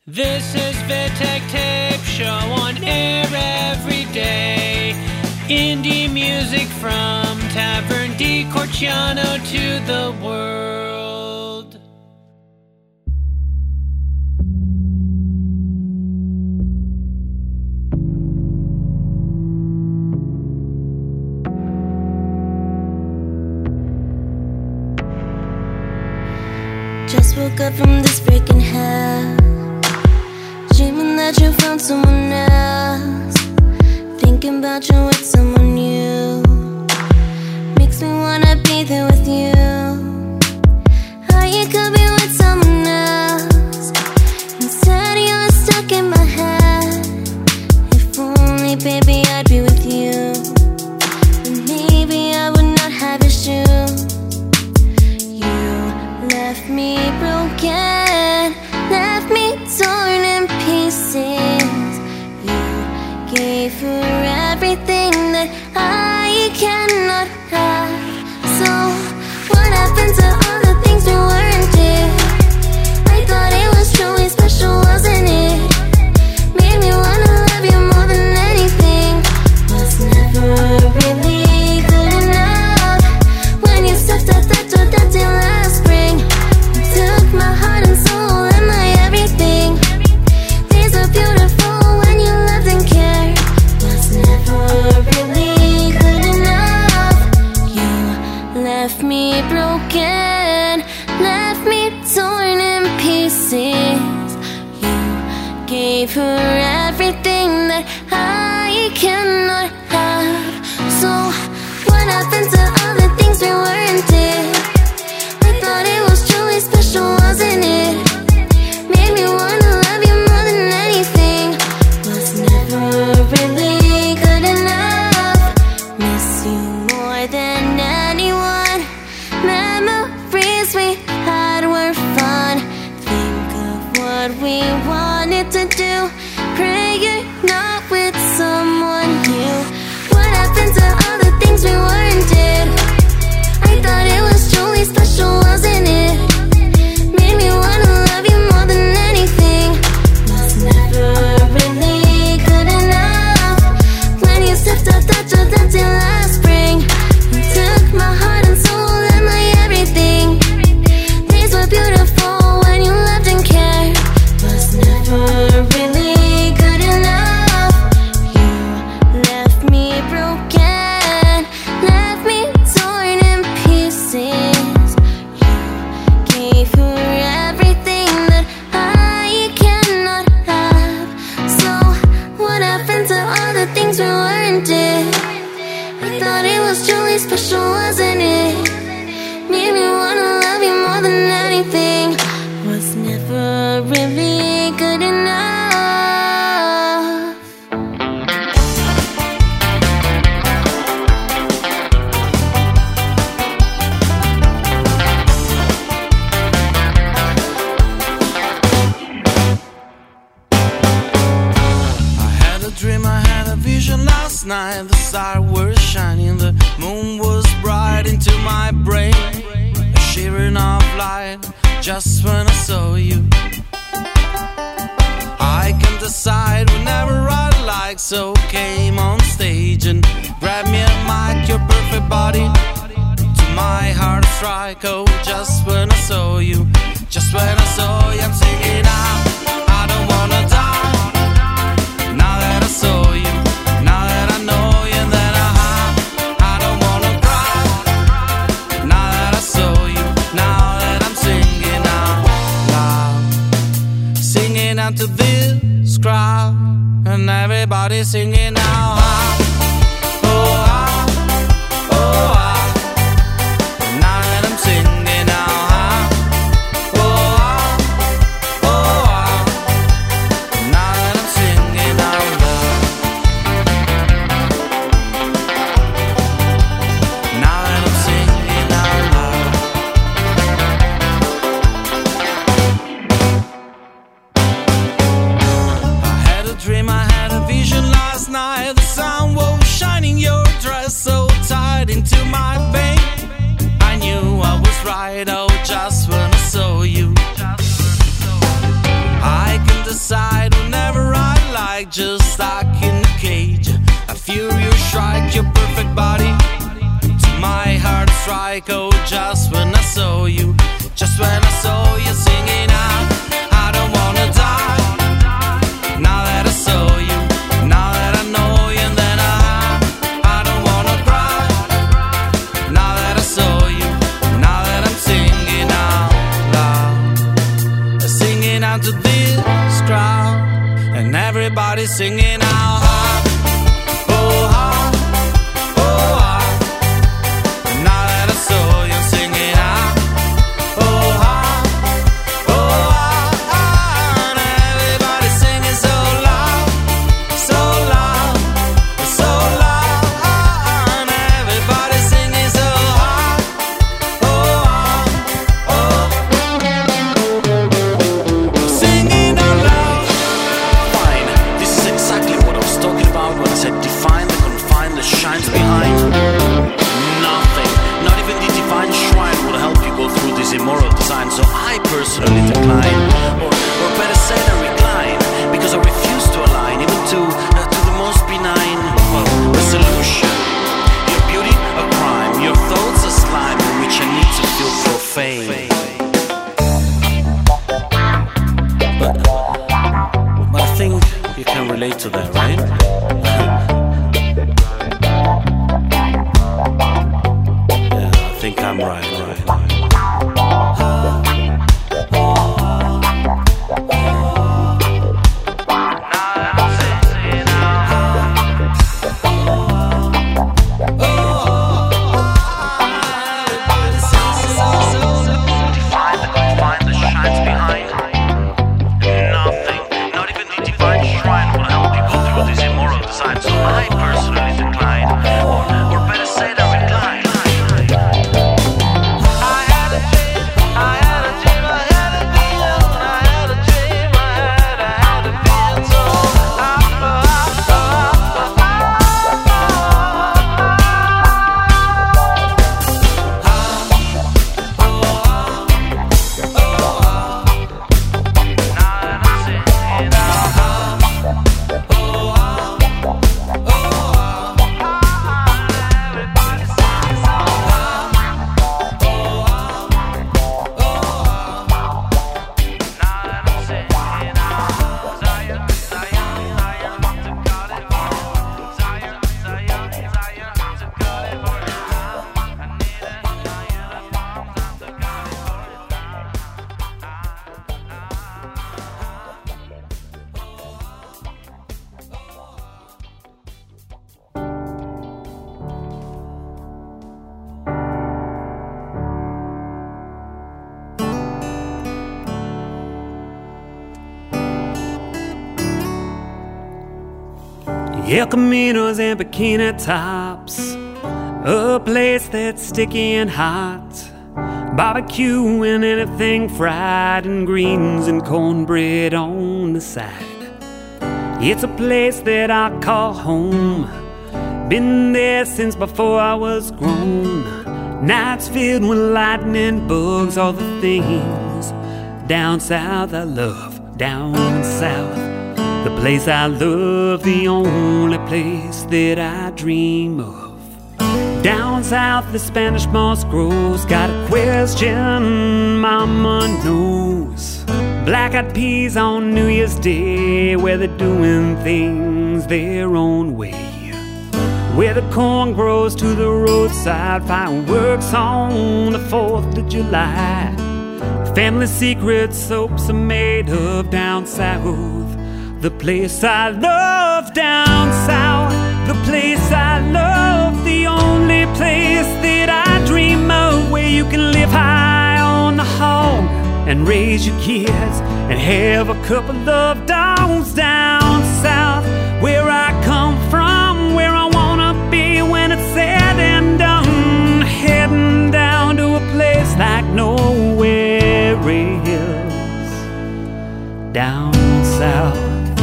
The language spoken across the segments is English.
This is Vitek Tape Show on air every day. Indie music from Tavern di Corciano to the world. Just woke up from this freaking hell, dreaming that you found someone else. Thinking about you with someone new makes me wanna be there with you. How you could be with someone else, instead you're stuck in my head. If only, baby, I'd be with you, then maybe I would not have issues. You left me broken, left me torn in pieces. You gave her everything that I cannot have. So what happened to all the things we weren't did? I thought it was truly special, wasn't it? Made me wanna love you more than anything. Was never really good enough. When you stepped out that door that day last spring, you took my heart and soul and my everything. Days are beautiful when you loved and cared. Was never really good enough. You left me broken, left me torn in pieces. You gave her everything that I cannot have. So what happened to all the things we weren't did? I thought it was truly special, wasn't it? Made me wanna love you more than anything. Was never really good enough. Miss you more than anyone. Memories we had were fun. Think of what we wanted to do. Pray you're not with someone new. What happened to all the things we weren't did? I thought it was truly special, wasn't it? Made me wanna love you more than anything. Was never really good enough. When you stepped out that door that day last spring, you took my heart and soul and my everything. Days were beautiful when you loved and cared. Was never really good enough. You left me broken, left me torn in pieces. You gave her everything that I cannot have. So what happened to all the things we weren't did? I thought it was truly special, wasn't it? Made me wanna love you more than anything. Was never really good enough. I had a dream, I had a vision last night. The stars were shining, the moon was bright into my brain. A shivering of light just when I saw you. I can't decide whenever I like, so came on stage and grabbed me a mic. Your perfect body to my heart strike. Oh, just when I saw you, just when I saw you, I'm singing out. I don't wanna die. Now that I saw you, now that I know you, then I don't wanna cry. Now that I saw you, now that I'm singing out loud, singing out to this crowd, and everybody singing out. Oh, oh, now that I'm singing out. Oh, now that I'm singing out loud. Now that I'm singing out loud. I had a dream, I had a vision last night. The like just stuck in a cage. A furious strike, your perfect body to my heart strike. Oh, just when I saw you, just when I saw you singing out, I don't wanna die. Now that I saw you, now that I know you, and then I don't wanna cry. Now that I saw you, now that I'm singing out loud, singing out to this crowd, and everybody's singing out. Immoral design, so I personally decline, or better say I recline, because I refuse to align, even to the most benign resolution. Your beauty a crime, your thoughts a slime in which I need to feel profane. But I think you can relate to that, right? Yeah, I think I'm right. El Caminos and bikini tops, a place that's sticky and hot, barbecue and anything fried, and greens and cornbread on the side. It's a place that I call home, been there since before I was grown. Nights filled with lightning bugs, all the things down south I love, down south. The place I love, the only place that I dream of. Down south the Spanish moss grows, got a question mama knows. Black-eyed peas on New Year's Day, where they're doing things their own way. Where the corn grows to the roadside, fireworks on the 4th of July. Family secret soaps are made of down south. The place I love down south, the place I love, the only place that I dream of, where you can live high on the hog and raise your kids and have a couple of dogs down south. Where I come from, where I wanna be when it's said and done, heading down to a place like nowhere else down south.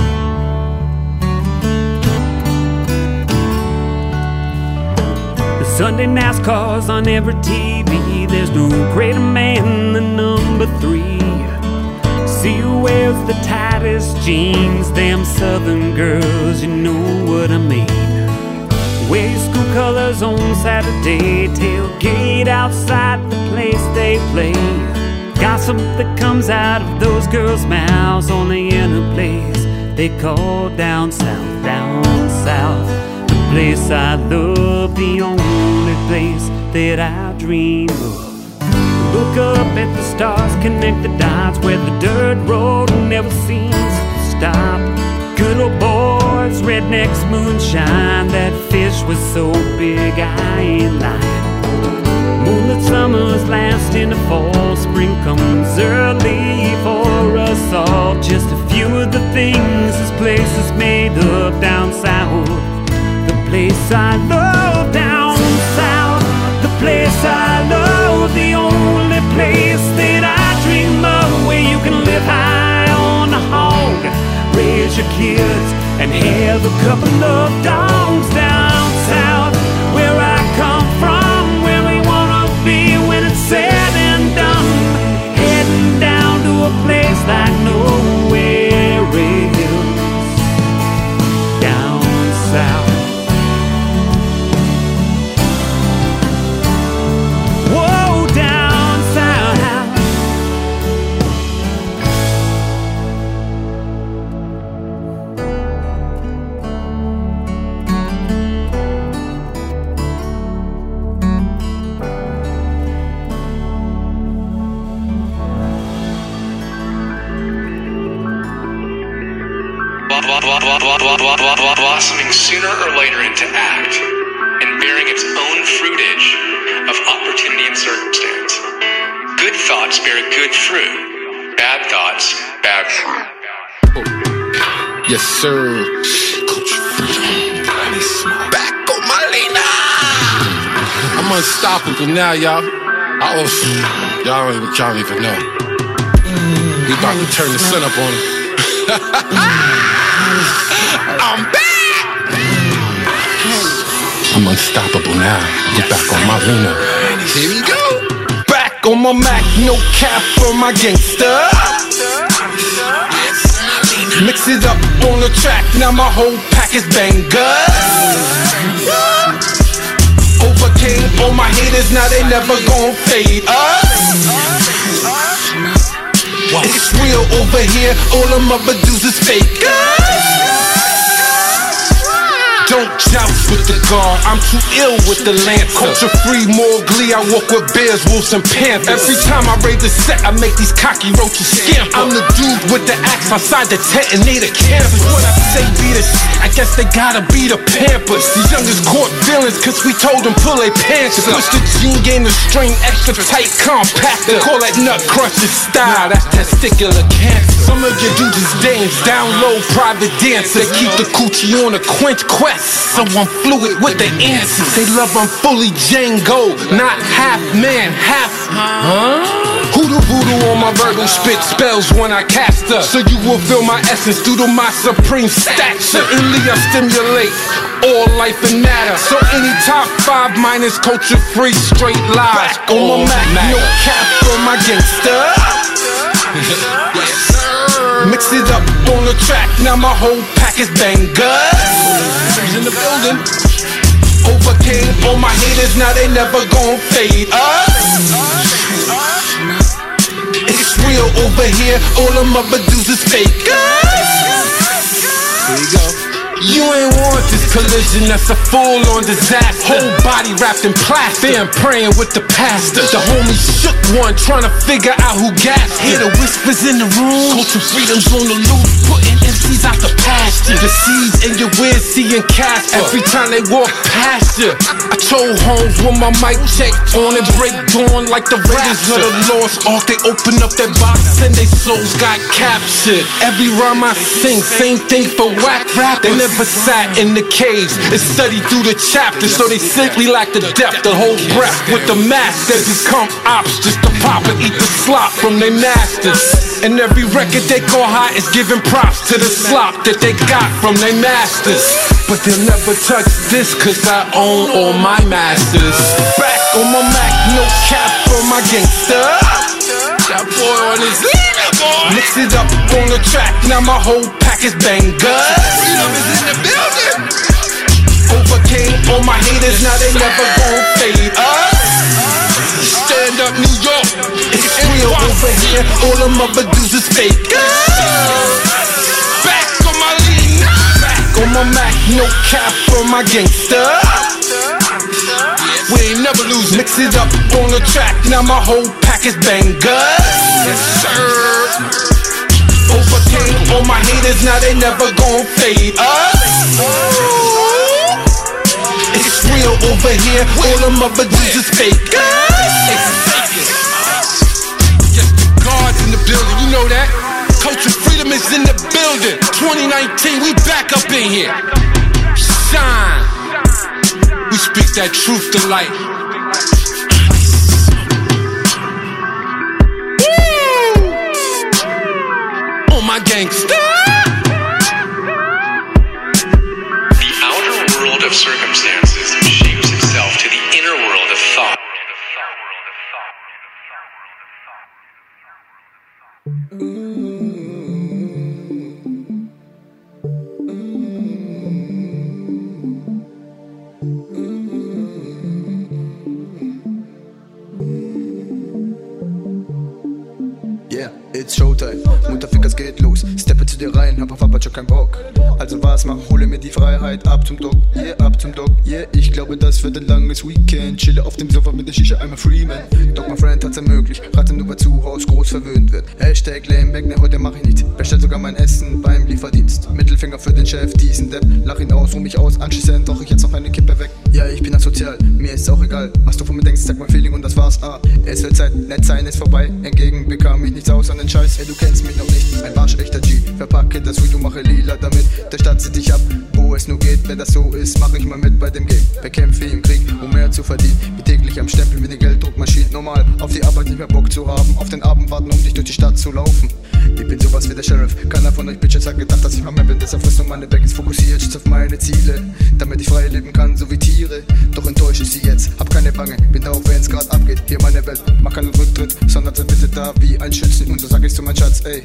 Sunday NASCAR's on every TV. There's no greater man than number 3. See who wears the tightest jeans, them southern girls, you know what I mean. Wear school colors on Saturday, tailgate outside the place they play. Gossip that comes out of those girls' mouths, only in a place they call down south, down south. The place I love, the only place that I dream of. Look up at the stars, connect the dots, where the dirt road never seems to stop. Good old boys, rednecks, moonshine. That fish was so big I ain't lying. Moonlit summers last into fall. Spring comes early for us all. Just a few of the things this place is made of down south. The place I love down south. The place I love, the only place that I dream of, where you can live high on a hog, raise your kids, and have a couple of dogs down south. Where I come from, where we wanna be when it's said and done. Heading down to a place like nowhere else down south. Blossoming sooner or later into act, and bearing its own fruitage of opportunity and circumstance. Good thoughts bear good fruit. Bad thoughts, bad fruit. Yes, sir. Coach back on my Lena. I'm unstoppable now, y'all. Y'all don't even know. We about to turn the sun up on him. I'm back! I'm unstoppable now. Get back on my Lena. Here we go. Back on my Mac, no cap for my gangster. Mix it up on the track, now my whole pack is bangers. Overcame all my haters, now they never gon' fade us. It's real over here, all them other dudes is fakers. Don't joust with the guard, I'm too ill with the lancer. Culture free, more glee, I walk with bears, wolves, and panthers. Every time I raid the set, I make these cocky roaches scamper. I'm the dude with the axe outside the detonator campus. What I say be the shit, I guess they gotta be the Pampers. These youngers caught feelings, cause we told them pull their pants up. Push the gene game to strain extra tight compactor. Call that nut crusher style, that's testicular cancer. Some of your dudes is dames, down low, private dancers. They keep the coochie on a quench quest. So I'm fluid with the answers. They love I'm fully Django, not half man, half Hoodoo voodoo on my verbal spit spells when I cast her. So you will feel my essence due to my supreme stature. Certainly I stimulate all life and matter. So any top 5 minus culture free straight lies. Back on my Mac, no cap for my gangster. Mix it up on the track, now my whole pack is bangers. In the building, overcame all my haters, now they never gon' fade us. It's real over here, all them other dudes is fakers. Here we go. You ain't want this collision, that's a full-on disaster. Whole body wrapped in plastic, and praying with the pastor. The homie shook one, trying to figure out who gassed. Hear the whispers in the room, culture freedom's on the loose, putting MCs out the pasture. The seeds in your weird seeing Casper, every time they walk past you. I told homes when my mic check on and break dawn like the Raiders of the Lost Ark. They open up their box and they souls got captured. Every rhyme I sing, same thing for whack rap. They never sat in the caves and studied through the chapters, so they simply lack the depth to hold breath with the mass. They become ops just to pop and eat the slop from their masters. And every record they call hot is giving props to the slop that they got from their masters. But they'll never touch this, cause I own all my masters. Back on my Mac, no cap for my gangster. that boy on his leaderboard. Mix it up on the track, now my whole pack is bangers. Freedom is in the building. Overcame all my haters, now they never gon' fade us. Stand up New York, it's real over here. All them other dudes is fakers. Back on my lean, back on my Mac, no cap for my gangster. We ain't never lose. Mix it up on the track, now my whole pack is bangers. Yes, sir. Overcame all my haters, now they never gon' fade us. It's real over here, all them other dudes is fakers. Yes, the guards in the building, you know that. Culture freedom is in the building. 2019, we back up in here. Shine. We speak that truth to light. Woo! Oh, my gangsta. The outer world of circumstances shapes itself to the inner world of thought. It's Showtime, Mutterficker, es geht los. Steppe zu dir rein, hab auf Papa schon keinen Bock. Also was mach, hole mir die Freiheit ab zum Dock, ab zum Dock, ich glaube das wird ein langes Weekend. Chille auf dem Sofa mit der Shisha, I'm a Freeman. Doc, my friend, hat's ermöglicht, rate nur, wer zu Haus groß verwöhnt wird. Hashtag Lameback, ne, heute mach ich nichts. Bestell sogar mein Essen beim Lieferdienst. Mittelfinger für den Chef, diesen Depp. Lach ihn aus, ruh mich aus, anschließend doch ich jetzt noch eine Kippe weg. Ja, ich bin asozial, mir ist auch egal. Was du von mir denkst, sag mein Feeling und das war's. Es wird Zeit, nett sein ist vorbei. Entgegen bekam ich nichts außer den Scheiß. Ey, du kennst mich noch nicht, ein waschechter G. Verpacke das Weed und mache lila damit. Der Stadt zieht dich ab, wo es nur geht. Wenn das so ist, mach ich mal mit bei dem Game. Bekämpfe im Krieg, um mehr zu verdienen. Wie täglich am Stempel wie eine Gelddruckmaschine. Normal, auf die Arbeit nicht mehr Bock zu haben. Auf den Abend warten, um dich durch die Stadt zu laufen. Ich bin sowas wie der Sheriff. Keiner von euch Bitches hat gedacht, dass ich mal mehr bin. Deshalb frisst nur meine Back ist fokussiert auf meine Ziele. Damit ich frei leben kann, so wie Tiere. Doch enttäusche ich sie jetzt, hab keine Bange. Bin da auch, wenn's grad abgeht. Hier meine Welt, mach keinen Rücktritt, sondern sei bitte da wie ein Schützen. Und so sag ich zu meinem Schatz, ey.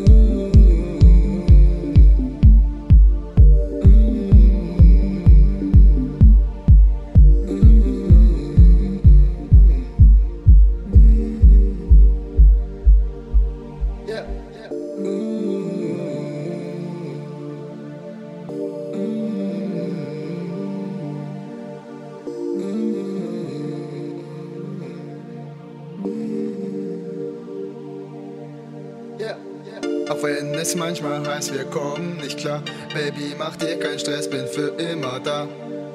Auch wenn es manchmal heißt, wir kommen nicht klar. Baby, mach dir keinen Stress, bin für immer da.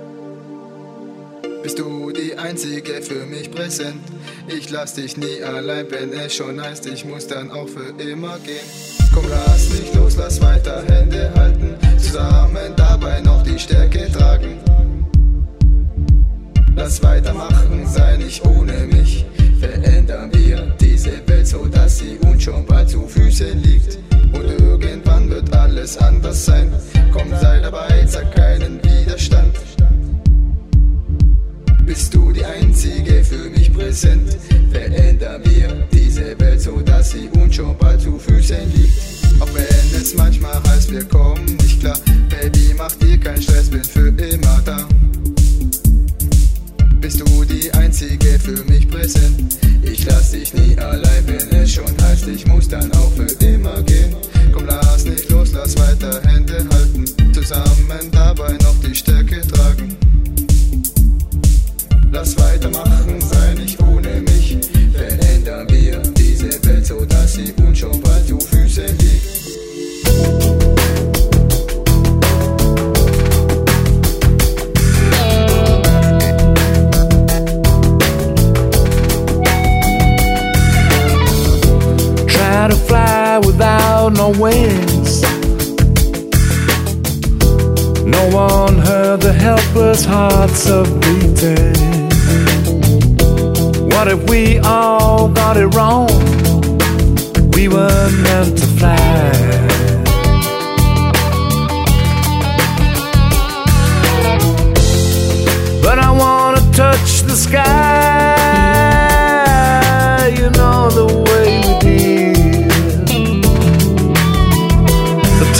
Bist du die Einzige für mich präsent. Ich lass dich nie allein, wenn es schon heißt, ich muss dann auch für immer gehen. Komm, lass nicht los, lass weiter Hände halten. Zusammen dabei noch die Stärke tragen. Lass weitermachen, sei nicht ohne mich. Verändern wir diese Welt, so dass sie uns schon bald zu Füßen liegt. Und irgendwann wird alles anders sein. Komm, sei dabei, sag keinen Widerstand. Bist du die Einzige für mich präsent. Verändern wir diese Welt, so dass sie uns schon bald zu Füßen liegt. Auch wenn es manchmal heißt, wir kommen nicht klar. Baby, mach dir keinen Stress, bin für immer da. Bist du die Einzige für mich präsent. Ich lass dich nie allein, wenn es schon heißt, ich muss dann auch für immer gehen. Komm, lass nicht los, lass weiter Hände halten. Zusammen dabei noch die Stärke tragen. Lass weitermachen, sei nicht ohne mich. Verändern wir diese Welt, so dass sie uns schon bald zu Füßen liegt. To fly without no wings. No one heard the helpless hearts of beating. What if we all got it wrong? We were meant to fly. But I wanna touch the sky. You know the way we do.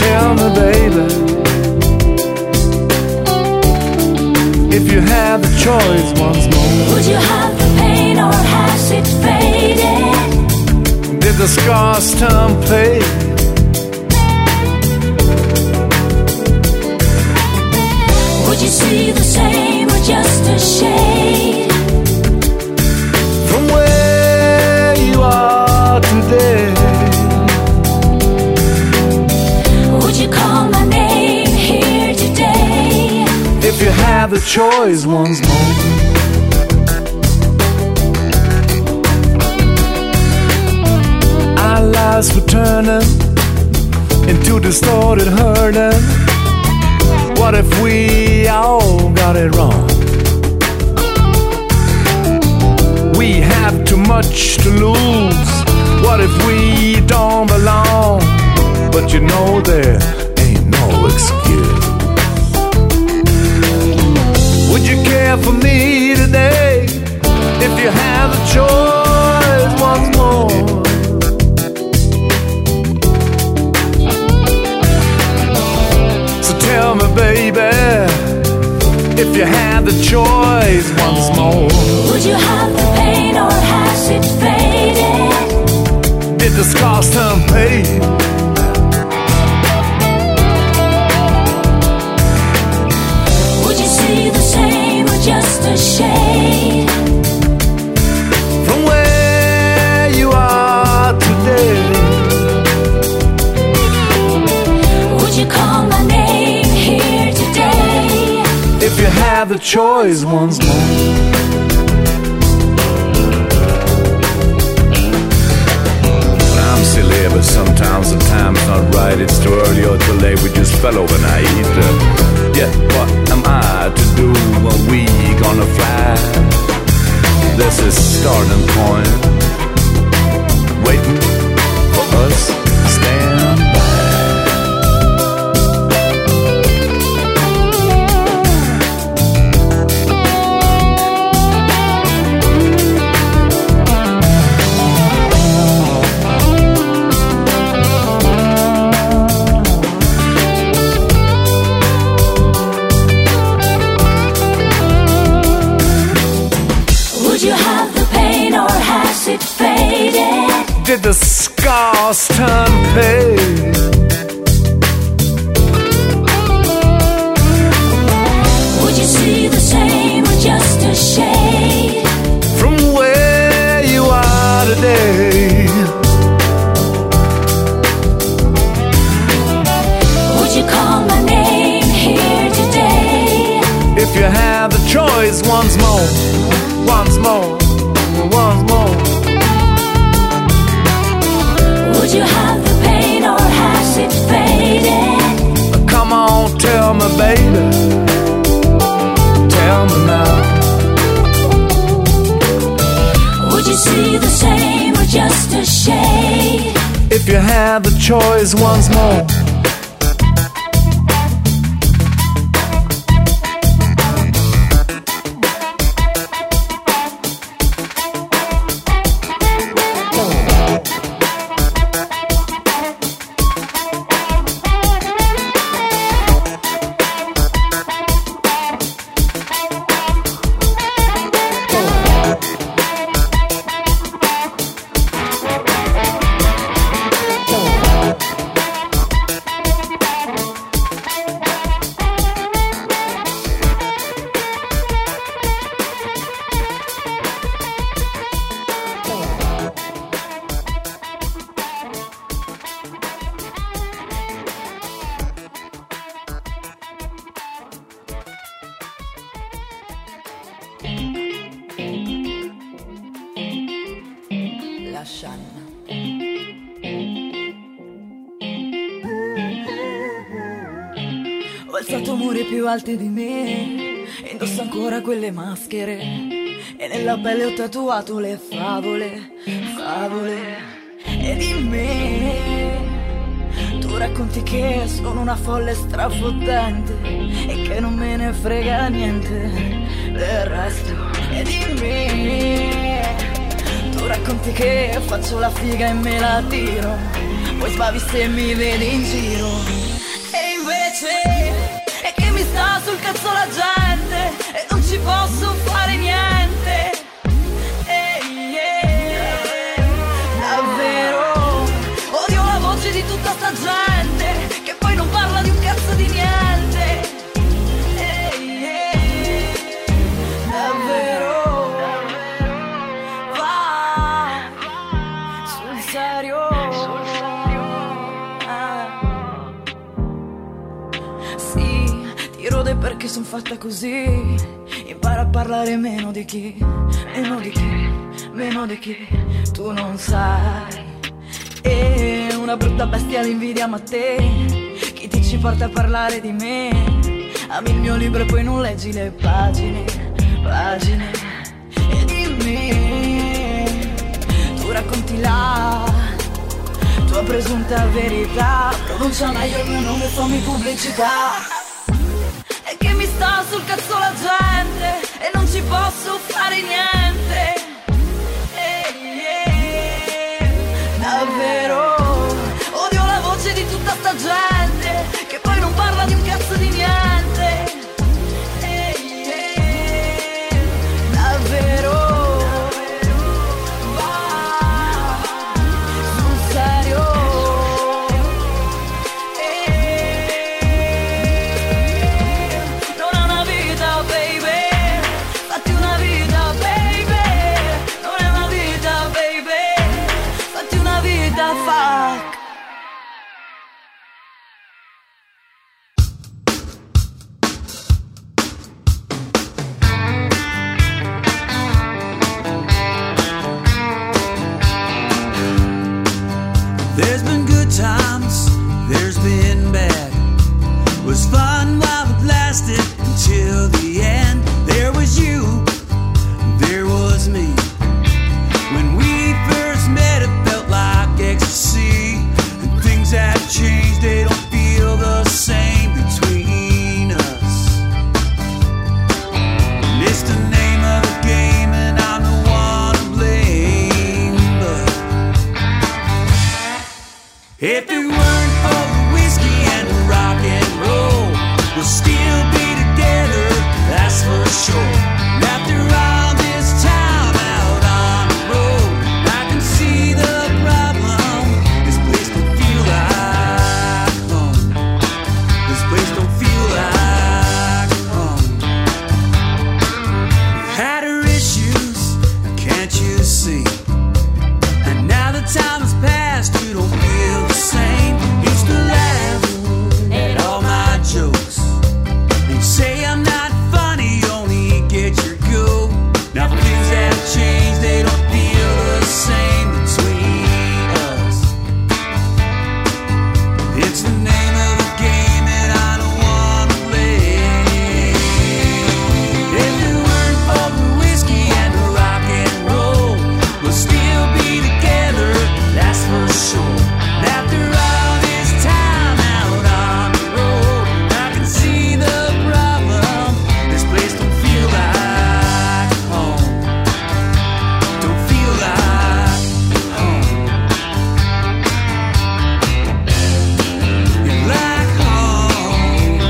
Tell me, baby, if you had the choice once more, would you have the pain or has it faded? Did the scars turn pale? Would you see the same or just a shade? From where you are today, would you call my name here today? if you had the choice once more? Our lives were turning into distorted hurting. What if we all got it wrong? We have too much to lose. What if we don't belong? But you know there ain't no excuse. Would you care for me today if you had the choice once more? So tell me, baby, if you had the choice once more, would you have the pain or has it faded? did the scars turn pale? Would you see the same or just a shade? From where you are today, would you call my name here today? if you had the choice once more? I'm silly, but sometimes the time's not right. It's too early or too late, we just fell overnight. Yeah, what am I to do when we gonna fly? This is starting point, waiting for us, stand by. Would you have the pain or has it faded? Did the scars turn pale? Would you see the same or just a shade? From where you are today, Would you call my name here today? if you had the choice once more, once more, once more, would you have the pain or has it faded? come on, tell me, baby, tell me now. Would you see the same or just a shade? If you had the choice once more, la Shanna. Ho alzato muri più alti di me, indosso ancora quelle maschere, e nella pelle ho tatuato le favole, favole. E di me tu racconti che sono una folle strafottente e che non me ne frega niente del resto. E di me tu racconti che faccio la figa e me la tiro, poi sbavi se mi vedi in giro. Sì, ti rode perché son fatta così. Impara a parlare meno di chi tu non sai. E una brutta bestia l'invidiamo a te. Chi ti ci porta a parlare di me? Ami il mio libro e poi non leggi le pagine. E di me tu racconti la tua presunta verità. Pronuncia meglio il mio nome e fammi pubblicità. E che mi sta sul cazzo la gente e non ci posso fare niente. Davvero odio la voce di tutta sta gente che poi non parla di un cazzo di niente. Davvero va sul serio. Non è una vita, baby, fatti una vita, baby. Non è una vita, baby, fatti una vita, fuck. There's been good times, there's been bad. Was fun while it lasted until the end. There was you, there was me. When we first met it felt like ecstasy. And things have changed, they don't feel the same between us. And it's the name of the game and I'm the one to blame. But if it weren't for the whiskey and the rock and roll, we'll still be together, that's for sure. And after all this time out on the road, I can see the problem. This place don't feel like home. This place don't feel like home. We had our issues, can't you see? And now the time has passed, you don't feel the same. Used to laugh at all my jokes. You say I'm not funny, only get your goat. Now things have changed, they don't feel the same between us. It's the name of the game and I don't wanna play. If it weren't for the whiskey and the rock and roll, we'll still be together, that's for sure. And after all this time out on the road, I can see the problem. This place don't feel like home. Don't feel like home. You're like home.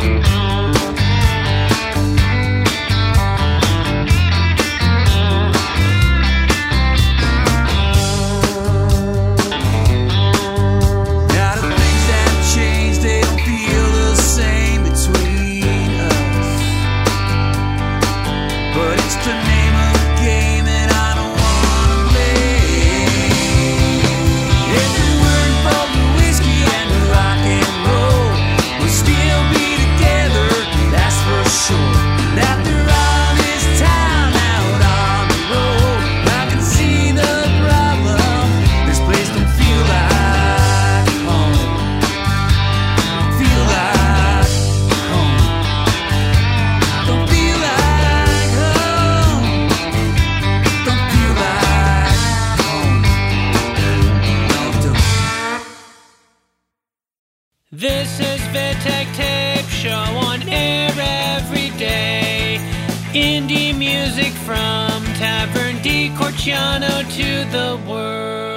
Now the things have changed, they don't feel the same between us. But it's the name of the game and I don't wanna play. If it weren't for the whiskey and the rock and roll, we'll still be together, that's for sure. And after all this time out on the road, I can see the problem. This place don't feel like home. Feel like home. Don't feel like home. Don't feel like home. No, don't. This is Vitek Tape Show on air every day. Indie music from Tavern di Corciano to the world.